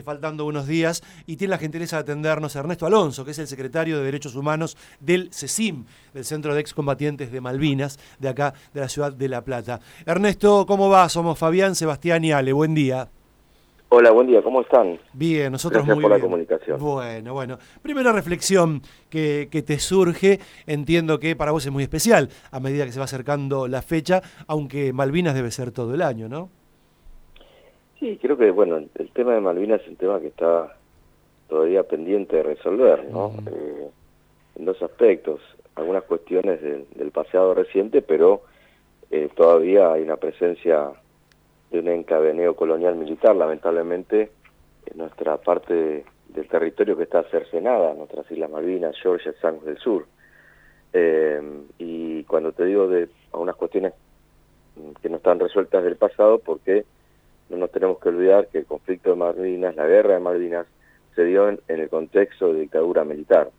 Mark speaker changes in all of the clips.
Speaker 1: faltando unos días, y tiene la gentileza de atendernos Ernesto Alonso, que es el secretario de Derechos Humanos del CECIM, del Centro de Excombatientes de Malvinas, de acá, de la ciudad de La Plata. Ernesto, ¿cómo va? Somos Fabián, Sebastián y Ale. Buen día.
Speaker 2: Hola, buen día, ¿cómo están?
Speaker 1: Bien, nosotros
Speaker 2: Gracias
Speaker 1: muy
Speaker 2: por
Speaker 1: bien.
Speaker 2: la comunicación.
Speaker 1: Bueno. Primera reflexión que te surge, entiendo que para vos es muy especial a medida que se va acercando la fecha, aunque Malvinas debe ser todo el año, ¿no?
Speaker 2: Sí, creo que, bueno, el tema de Malvinas es un tema que está todavía pendiente de resolver, ¿no? En dos aspectos, algunas cuestiones del pasado reciente, pero todavía hay una presencia de un encadeneo colonial militar, lamentablemente, en nuestra parte del territorio que está cercenada, nuestras Islas Malvinas, Georgia, Sandwich del Sur. Y cuando te digo de algunas cuestiones que no están resueltas del pasado, porque no nos tenemos que olvidar que el conflicto de Malvinas, la guerra de Malvinas, se dio en el contexto de dictadura militar.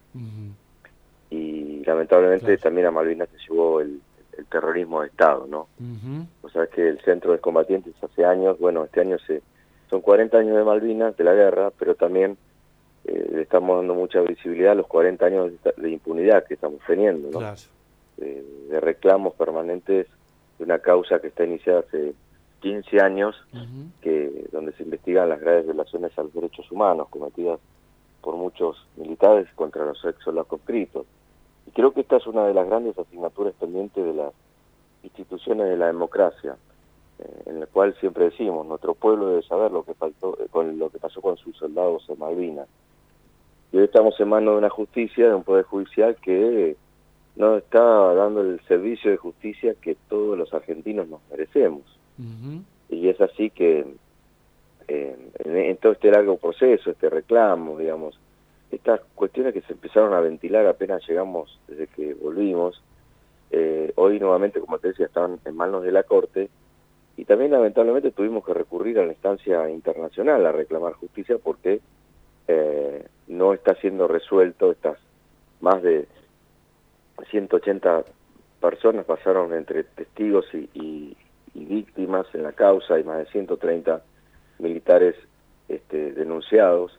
Speaker 2: Y lamentablemente también a Malvinas se llevó el terrorismo de Estado, ¿no? O sea que el Centro de Excombatientes hace años, bueno, este año son 40 años de Malvinas, de la guerra, pero también le estamos dando mucha visibilidad a los 40 años de impunidad que estamos teniendo, ¿no?
Speaker 1: Claro.
Speaker 2: De reclamos permanentes de una causa que está iniciada hace 15 años, donde se investigan las graves violaciones a los derechos humanos cometidas por muchos militares contra los ex-soldados conscriptos. Y creo que esta es una de las grandes asignaturas pendientes de las instituciones de la democracia, en la cual siempre decimos, nuestro pueblo debe saber lo que pasó con sus soldados en Malvinas. Y hoy estamos en manos de una justicia, de un poder judicial que no está dando el servicio de justicia que todos los argentinos nos merecemos. Y es así que en todo este largo proceso, este reclamo, digamos, estas cuestiones que se empezaron a ventilar apenas llegamos, desde que volvimos, hoy nuevamente, como te decía, están en manos de la Corte, y también lamentablemente tuvimos que recurrir a la instancia internacional a reclamar justicia porque no está siendo resuelto. Estas más de 180 personas pasaron entre testigos y víctimas en la causa, y más de 130 militares denunciados,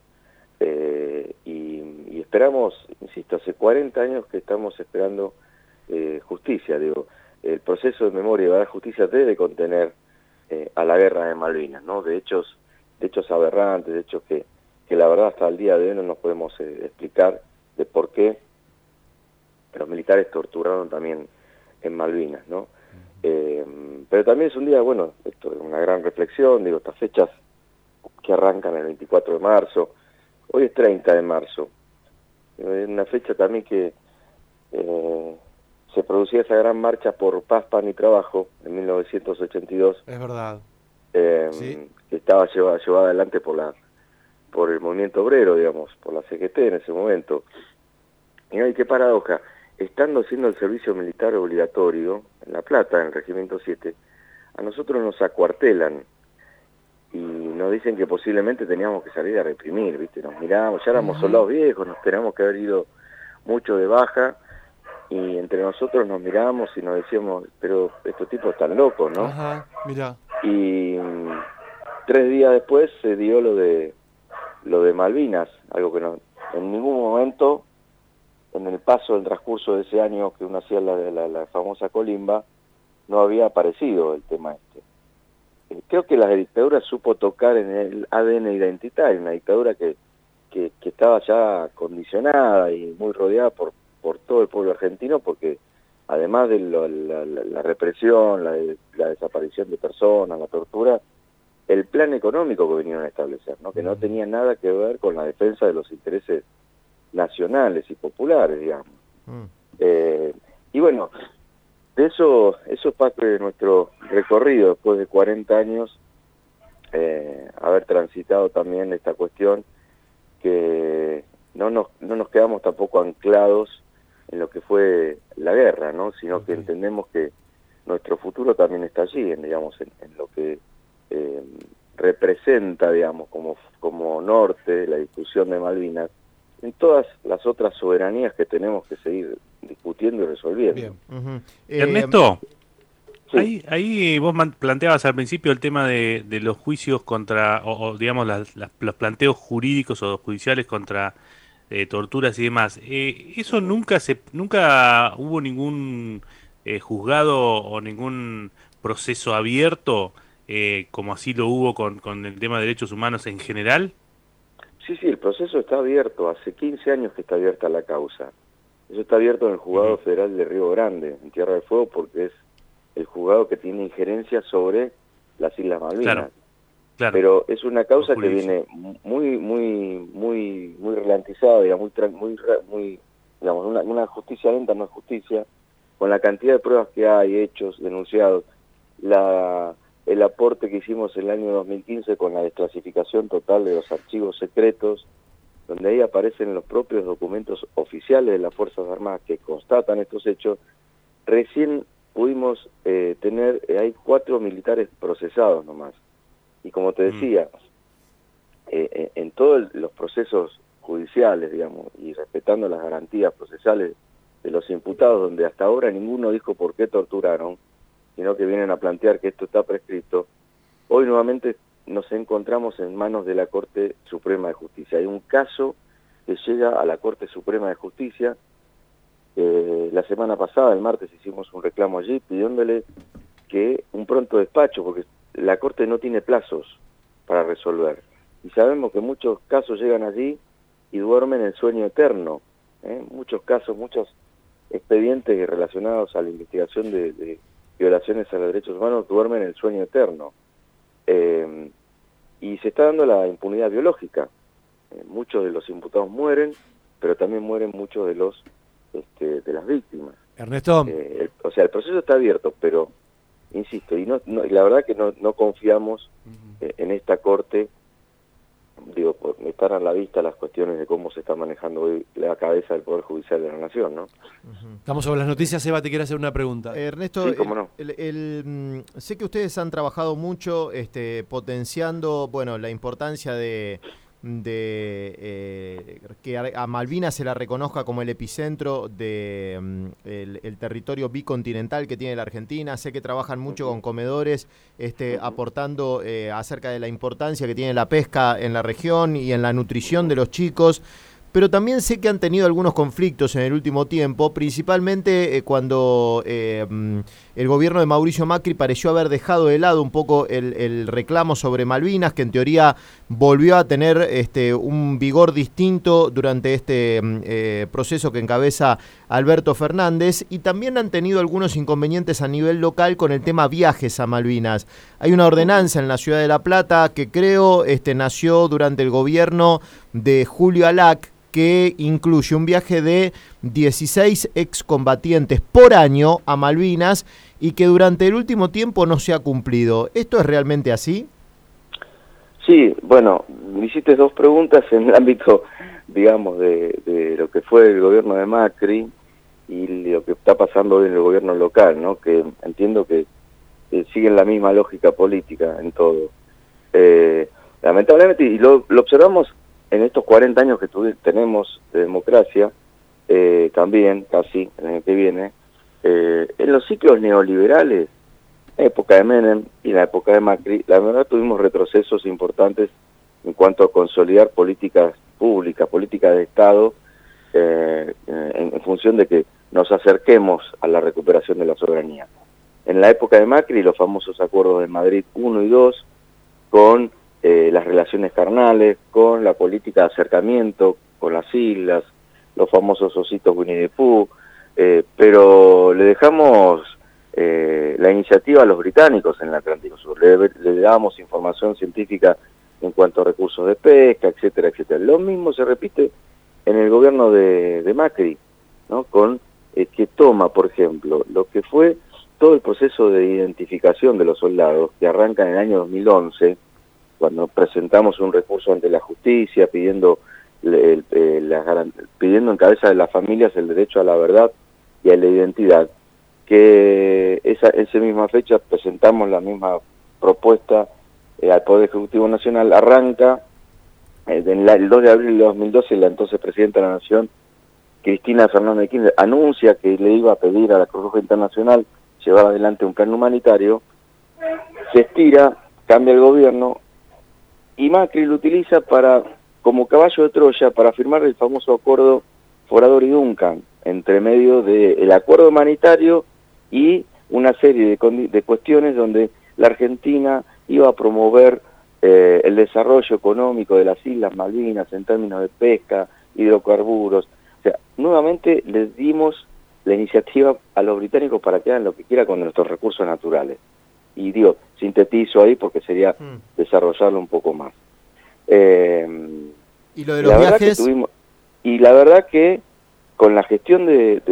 Speaker 2: y esperamos, insisto, hace 40 años que estamos esperando justicia. Digo, el proceso de memoria y verdad justicia debe contener a la guerra de Malvinas, ¿no? De hechos aberrantes, de hechos que la verdad hasta el día de hoy no nos podemos explicar de por qué los militares torturaron también en Malvinas, ¿no? Pero también es un día, bueno, esto es una gran reflexión, digo, estas fechas que arrancan el 24 de marzo, hoy es 30 de marzo, es una fecha también que se producía esa gran marcha por paz, pan y trabajo en 1982.
Speaker 1: Es verdad.
Speaker 2: Sí. Que estaba llevada adelante por el movimiento obrero, digamos, por la CGT en ese momento. Y ay, qué paradoja, estando haciendo el servicio militar obligatorio en La Plata, en el Regimiento 7, a nosotros nos acuartelan y nos dicen que posiblemente teníamos que salir a reprimir, ¿viste? Nos mirábamos, ya éramos soldados viejos, nos teníamos que haber ido mucho de baja, y entre nosotros nos mirábamos y nos decíamos, pero estos tipos están locos, ¿no?
Speaker 1: Ajá, mirá.
Speaker 2: Y 3 días después se dio lo de Malvinas, algo que no, en ningún momento, en el paso del transcurso de ese año que uno hacía la famosa colimba, no había aparecido el tema este. Creo que la dictadura supo tocar en el ADN identitario, una dictadura que estaba ya condicionada y muy rodeada por todo el pueblo argentino, porque además de la represión, la desaparición de personas, la tortura, el plan económico que vinieron a establecer, ¿no? Que no tenía nada que ver con la defensa de los intereses nacionales y populares, digamos. Y bueno, eso es parte de nuestro recorrido después de 40 años, haber transitado también esta cuestión, que no nos quedamos tampoco anclados en lo que fue la guerra, ¿no? Sino que entendemos que nuestro futuro también está allí, en lo que representa, digamos, como norte la discusión de Malvinas, en todas las otras soberanías que tenemos que seguir discutiendo y resolviendo.
Speaker 1: Bien.
Speaker 3: Ernesto,
Speaker 2: Sí.
Speaker 3: Ahí vos planteabas al principio el tema de los juicios contra, o digamos, los planteos jurídicos o judiciales contra torturas y demás. Eso nunca hubo ningún juzgado o ningún proceso abierto, como así lo hubo con el tema de derechos humanos en general.
Speaker 2: Sí, el proceso está abierto, hace 15 años que está abierta la causa. Eso está abierto en el Juzgado Federal de Río Grande, en Tierra del Fuego, porque es el juzgado que tiene injerencia sobre las Islas Malvinas. Claro. Pero es una causa que viene muy ralentizada, digamos, digamos, una justicia lenta no es justicia, con la cantidad de pruebas que hay, hechos, denunciados, el aporte que hicimos en el año 2015 con la desclasificación total de los archivos secretos, donde ahí aparecen los propios documentos oficiales de las Fuerzas Armadas que constatan estos hechos. Recién pudimos hay 4 militares procesados nomás. Y como te decía, en todos los procesos judiciales, digamos, y respetando las garantías procesales de los imputados, donde hasta ahora ninguno dijo por qué torturaron, sino que vienen a plantear que esto está prescrito, hoy nuevamente nos encontramos en manos de la Corte Suprema de Justicia. Hay un caso que llega a la Corte Suprema de Justicia. La semana pasada, el martes, hicimos un reclamo allí pidiéndole que un pronto despacho, porque la Corte no tiene plazos para resolver. Y sabemos que muchos casos llegan allí y duermen en sueño eterno. Muchos casos, muchos expedientes relacionados a la investigación de violaciones a los derechos humanos duermen en el sueño eterno. Y se está dando la impunidad biológica. Muchos de los imputados mueren, pero también mueren muchos de los de las víctimas.
Speaker 1: Ernesto.
Speaker 2: O sea, el proceso está abierto, pero insisto, y la verdad que no confiamos en esta Corte, digo, por estar a la vista las cuestiones de cómo se está manejando hoy la cabeza del Poder Judicial de la Nación, ¿no?
Speaker 1: Estamos sobre las noticias. Eva, te quiere hacer una pregunta.
Speaker 4: Ernesto,
Speaker 2: sí, cómo no.
Speaker 4: Sé que ustedes han trabajado mucho potenciando, bueno, la importancia de que a Malvinas se la reconozca como el epicentro de el territorio bicontinental que tiene la Argentina. Sé que trabajan mucho con comedores, aportando acerca de la importancia que tiene la pesca en la región y en la nutrición de los chicos. Pero también sé que han tenido algunos conflictos en el último tiempo, principalmente cuando el gobierno de Mauricio Macri pareció haber dejado de lado un poco el reclamo sobre Malvinas, que en teoría volvió a tener un vigor distinto durante este proceso que encabeza Alberto Fernández, y también han tenido algunos inconvenientes a nivel local con el tema viajes a Malvinas. Hay una ordenanza en la ciudad de La Plata que creo nació durante el gobierno de Julio Alac, que incluye un viaje de 16 excombatientes por año a Malvinas y que durante el último tiempo no se ha cumplido. ¿Esto es realmente así?
Speaker 2: Sí, bueno, me hiciste 2 preguntas en el ámbito, digamos, de lo que fue el gobierno de Macri y lo que está pasando hoy en el gobierno local, ¿no? Que entiendo que siguen la misma lógica política en todo. Lamentablemente, y lo observamos en estos 40 años que tenemos de democracia, también, casi, en el que viene, en los ciclos neoliberales, en la época de Menem y en la época de Macri, la verdad tuvimos retrocesos importantes en cuanto a consolidar políticas públicas, políticas de Estado, en función de que nos acerquemos a la recuperación de la soberanía. En la época de Macri, los famosos acuerdos de Madrid 1 y 2, con las relaciones carnales, con la política de acercamiento con las islas, los famosos ositos Winnie the Pooh, pero le dejamos la iniciativa a los británicos en el Atlántico Sur, le dábamos información científica en cuanto a recursos de pesca, etcétera, etcétera. Lo mismo se repite en el gobierno de Macri, ¿no? Con que toma, por ejemplo, lo que fue todo el proceso de identificación de los soldados, que arranca en el año 2011, cuando presentamos un recurso ante la justicia pidiendo pidiendo en cabeza de las familias el derecho a la verdad y a la identidad, que esa misma fecha presentamos la misma propuesta al Poder Ejecutivo Nacional. Arranca el 2 de abril de 2012, la entonces Presidenta de la Nación, Cristina Fernández de Kirchner, anuncia que le iba a pedir a la Cruz Roja Internacional llevar adelante un plan humanitario, se estira, cambia el gobierno, y Macri lo utiliza como caballo de Troya para firmar el famoso acuerdo Forador y Duncan, entre medio del acuerdo humanitario y una serie de cuestiones donde la Argentina iba a promover el desarrollo económico de las Islas Malvinas en términos de pesca, hidrocarburos. O sea, nuevamente les dimos la iniciativa a los británicos para que hagan lo que quieran con nuestros recursos naturales. Y sintetizo ahí porque sería desarrollarlo un poco más.
Speaker 4: ¿Y lo de los viajes?
Speaker 2: Y la verdad que con la gestión del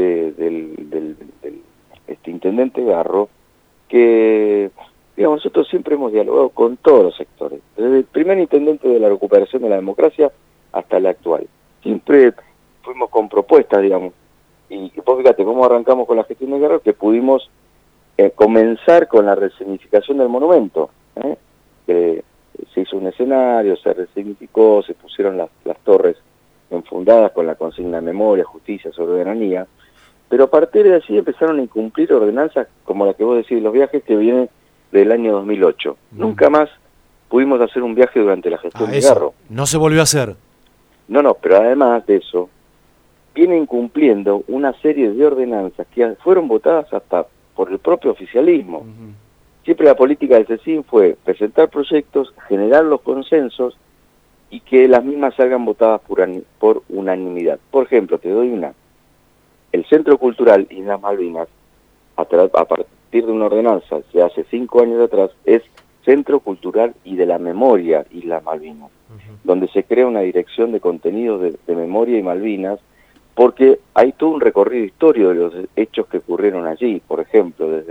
Speaker 2: intendente Garro, que digamos, nosotros siempre hemos dialogado con todos los sectores, desde el primer intendente de la recuperación de la democracia hasta el actual. Siempre fuimos con propuestas, digamos, y vos fíjate cómo arrancamos con la gestión de Garro, que pudimos comenzar con la resignificación del monumento, que se hizo un escenario, se resignificó, se pusieron las torres enfundadas con la consigna de memoria, justicia, soberanía, pero a partir de allí empezaron a incumplir ordenanzas como la que vos decís, los viajes que vienen del año 2008. Nunca más pudimos hacer un viaje durante la gestión de Garro.
Speaker 1: No se volvió a hacer.
Speaker 2: No, pero además de eso, viene incumpliendo una serie de ordenanzas que fueron votadas hasta por el propio oficialismo. Siempre la política del CECIM fue presentar proyectos, generar los consensos y que las mismas salgan votadas por unanimidad. Por ejemplo, te doy una. El Centro Cultural Islas Malvinas, a partir de una ordenanza que hace 5 años atrás, es Centro Cultural y de la Memoria Islas Malvinas, donde se crea una dirección de contenidos de memoria y Malvinas, porque hay todo un recorrido histórico de los hechos que ocurrieron allí. Por ejemplo, desde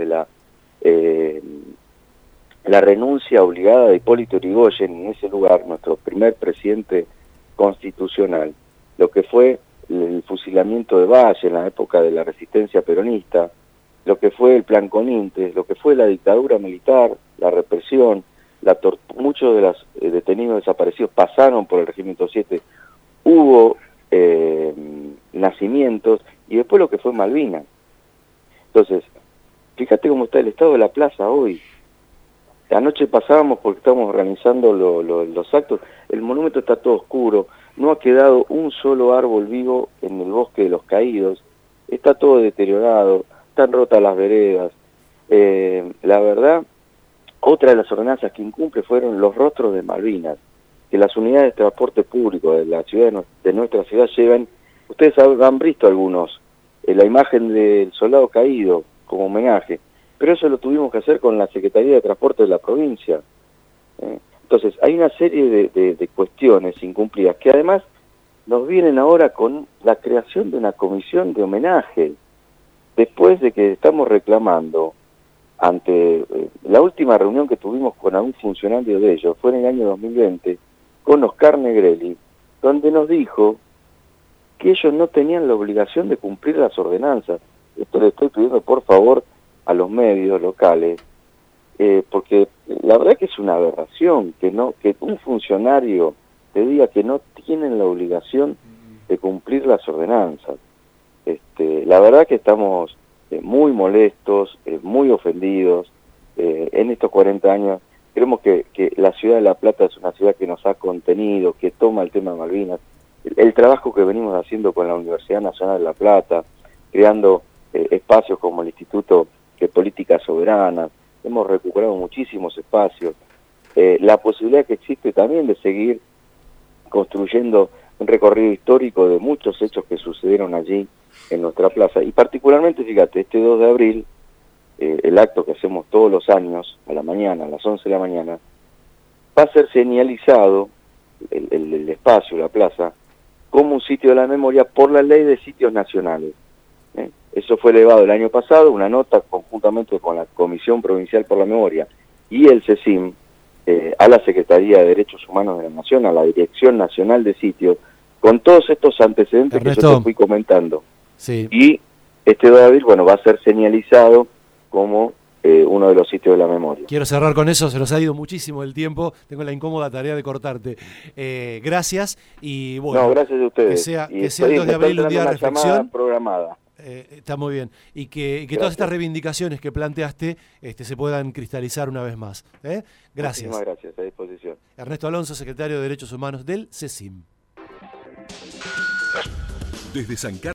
Speaker 2: la renuncia obligada de Hipólito Yrigoyen en ese lugar, nuestro primer presidente constitucional, lo que fue el fusilamiento de Valle en la época de la resistencia peronista, lo que fue el Plan Conintes, lo que fue la dictadura militar, la represión, muchos de los detenidos desaparecidos pasaron por el Regimiento 7, hubo nacimientos, y después lo que fue Malvinas. Entonces, fíjate cómo está el estado de la plaza hoy. Anoche pasábamos porque estábamos organizando los actos, el monumento está todo oscuro, no ha quedado un solo árbol vivo en el bosque de los caídos, está todo deteriorado, están rotas las veredas. La verdad, otra de las ordenanzas que incumple fueron los rostros de Malvinas, que las unidades de transporte público de la ciudad de nuestra ciudad llevan, ustedes han visto algunos, la imagen del soldado caído como homenaje, pero eso lo tuvimos que hacer con la Secretaría de Transporte de la provincia. Entonces, hay una serie de cuestiones incumplidas que además nos vienen ahora con la creación de una comisión de homenaje, después de que estamos reclamando ante la última reunión que tuvimos con algún funcionario de ellos, fue en el año 2020, con Oscar Negrelli, donde nos dijo que ellos no tenían la obligación de cumplir las ordenanzas. Esto le estoy pidiendo por favor a los medios locales, porque la verdad que es una aberración que un funcionario te diga que no tienen la obligación de cumplir las ordenanzas. La verdad que estamos muy molestos, muy ofendidos. En estos 40 años creemos que la ciudad de La Plata es una ciudad que nos ha contenido, que toma el tema de Malvinas. El trabajo que venimos haciendo con la Universidad Nacional de La Plata, creando espacios como el Instituto de Política Soberana, hemos recuperado muchísimos espacios. La posibilidad que existe también de seguir construyendo un recorrido histórico de muchos hechos que sucedieron allí en nuestra plaza. Y particularmente, fíjate, este 2 de abril, el acto que hacemos todos los años, a la mañana, a las 11 de la mañana, va a ser señalizado el espacio, la plaza, como un sitio de la memoria por la ley de sitios nacionales. Eso fue elevado el año pasado, una nota conjuntamente con la Comisión Provincial por la Memoria y el CECIM, a la Secretaría de Derechos Humanos de la Nación, a la Dirección Nacional de Sitios, con todos estos antecedentes Ernesto, que yo te fui comentando.
Speaker 1: Sí.
Speaker 2: Y este 2 de abril, va a ser señalizado como uno de los sitios de la memoria.
Speaker 1: Quiero cerrar con eso, se nos ha ido muchísimo el tiempo, tengo la incómoda tarea de cortarte. Gracias y bueno,
Speaker 2: no, gracias a ustedes.
Speaker 1: Que sea el 2 de abril un día de reflexión.
Speaker 2: Programada.
Speaker 1: Está muy bien. Y que todas estas reivindicaciones que planteaste se puedan cristalizar una vez más. Gracias.
Speaker 2: Muchísimas gracias, a disposición.
Speaker 1: Ernesto Alonso, secretario de Derechos Humanos del CECIM.
Speaker 5: Desde San Carlos.